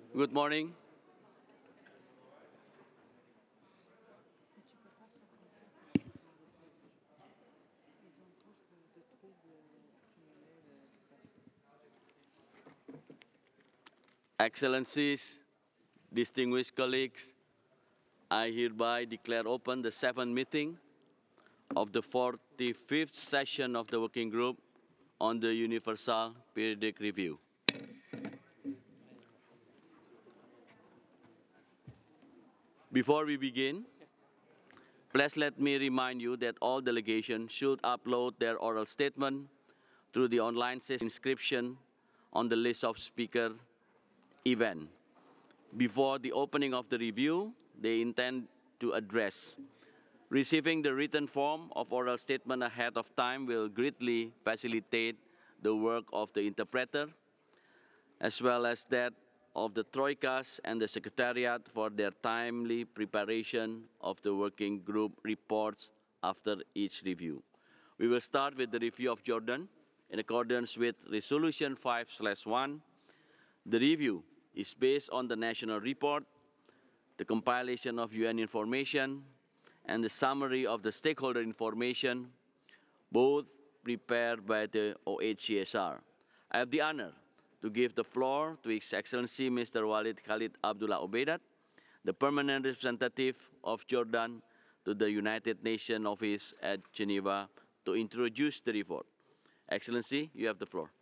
Good morning. Excellencies, distinguished colleagues, I hereby declare open the seventh meeting of the 45th session of the Working Group on the Universal Periodic Review. Before we begin, please let me remind you that all delegations should upload their oral statement through the online system inscription on the list of speaker event. Before the opening of the review, they intend to address. Receiving the written form of oral statement ahead of time will greatly facilitate the work of the interpreter, as well as that of the Troikas and the Secretariat for their timely preparation of the working group reports after each review. We will start with the review of Jordan. In accordance with Resolution 5/1, the review is based on the national report, the compilation of UN information, and the summary of the stakeholder information, both prepared by the OHCSR. I have the honor to give the floor to His Excellency Mr. Walid Khalid Abdullah Obeidat, the permanent representative of Jordan to the United Nations office at Geneva, to introduce the report. Excellency, you have the floor.